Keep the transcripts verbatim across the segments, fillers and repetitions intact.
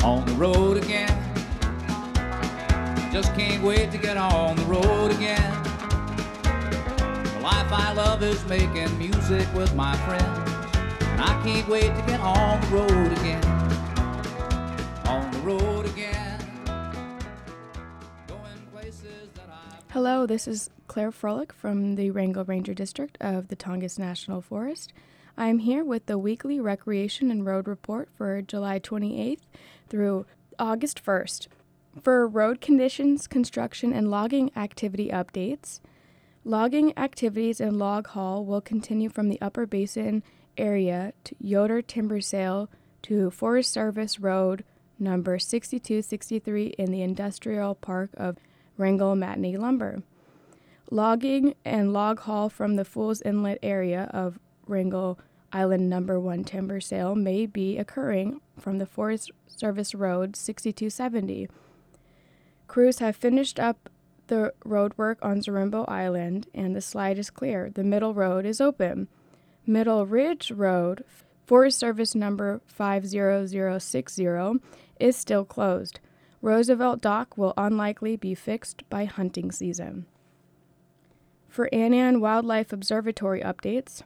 on the road again. Just can't wait to get on the road again. The life I love is making music with my friends, and I can't wait to get on the road again. On the road again. Going places that I... Hello, this is Claire Froelich from the Wrangell Ranger District of the Tongass National Forest. I am here with the weekly Recreation and Road Report for July twenty-eighth through August first. For road conditions, construction, and logging activity updates, logging activities and log haul will continue from the Upper Basin area to Yoder Timber Sale to Forest Service Road number sixty-two sixty-three in the Industrial Park of Wrangell Matinee Lumber. Logging and log haul from the Fools Inlet area of Wrangell Island number one timber sale may be occurring from the Forest Service Road sixty-two seventy. Crews have finished up the road work on Zarimbo Island and the slide is clear. The middle road is open. Middle Ridge Road, Forest Service number five zero zero six zero, is still closed. Roosevelt Dock will unlikely be fixed by hunting season. For Annan Wildlife Observatory updates,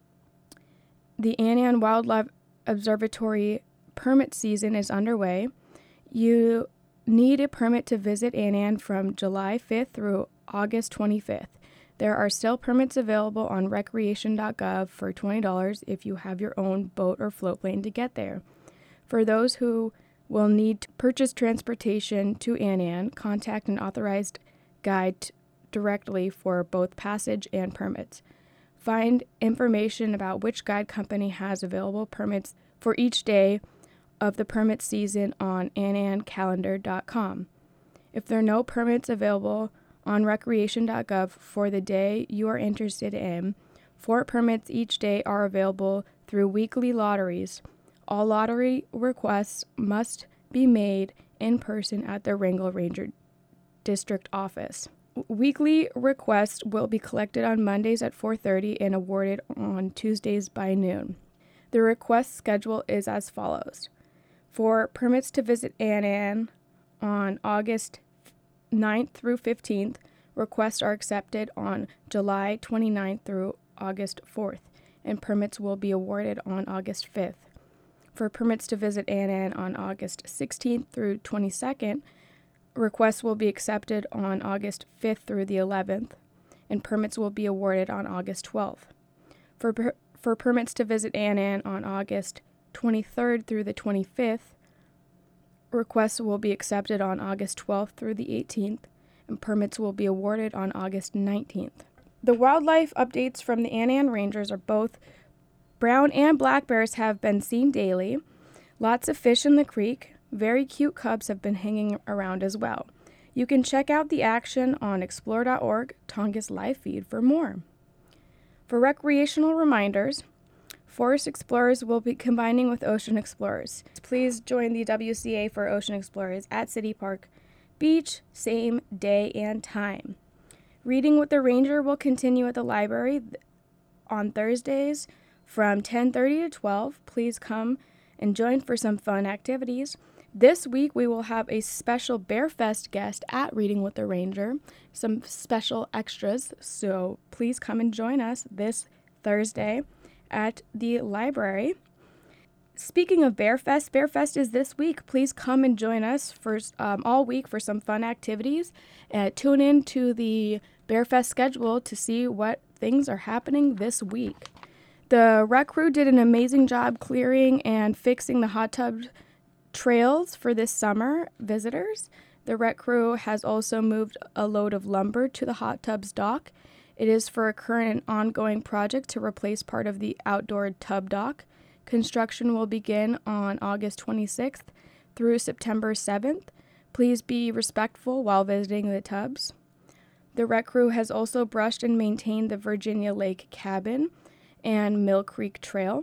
the Annan Wildlife Observatory permit season is underway. You need a permit to visit Annan from July fifth through August twenty-fifth. There are still permits available on recreation dot gov for twenty dollars if you have your own boat or float plane to get there. For those who will need to purchase transportation to Annan, contact an authorized guide t- directly for both passage and permits. Find information about which guide company has available permits for each day of the permit season on annan calendar dot com. If there are no permits available on recreation dot gov for the day you are interested in, four permits each day are available through weekly lotteries. All lottery requests must be made in person at the Wrangell Ranger District office. Weekly requests will be collected on Mondays at four thirty and awarded on Tuesdays by noon. The request schedule is as follows. For permits to visit Annan on August ninth through fifteenth, requests are accepted on July twenty-ninth through August fourth, and permits will be awarded on August fifth. For permits to visit Annan on August sixteenth through twenty-second, requests will be accepted on August fifth through the eleventh, and permits will be awarded on August twelfth. For, per- for permits to visit Annan on August twenty-third through the twenty-fifth, requests will be accepted on August twelfth through the eighteenth, and permits will be awarded on August nineteenth. The wildlife updates from the Annan Rangers are both brown and black bears have been seen daily, lots of fish in the creek, very cute cubs have been hanging around as well. You can check out the action on explore dot org, Tongass live feed for more. For recreational reminders, Forest Explorers will be combining with Ocean Explorers. Please join the W C A for Ocean Explorers at City Park Beach, same day and time. Reading with the Ranger will continue at the library on Thursdays from ten thirty to twelve. Please come and join for some fun activities. This week we will have a special Bear Fest guest at Reading with the Ranger, some special extras, so please come and join us this Thursday at the library. Speaking of Bear Fest, Bear Fest is this week. Please come and join us for um, all week for some fun activities. Uh, tune in to the Bear Fest schedule to see what things are happening this week. The rec crew did an amazing job clearing and fixing the hot tub trails for this summer visitors. The rec crew has also moved a load of lumber to the hot tub's dock. It is for a current and ongoing project to replace part of the outdoor tub dock. Construction will begin on August twenty-sixth through September seventh. Please be respectful while visiting the tubs. The rec crew has also brushed and maintained the Virginia Lake Cabin and Mill Creek Trail.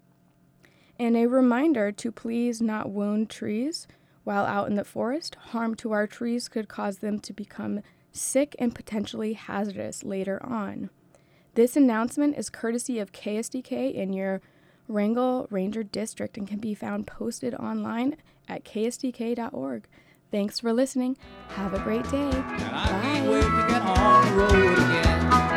And a reminder to please not wound trees while out in the forest. Harm to our trees could cause them to become sick and potentially hazardous later on. This announcement is courtesy of K S D K in your Wrangell Ranger District and can be found posted online at k s d k dot org. Thanks for listening. Have a great day. And I Bye. can't wait to get on the road again.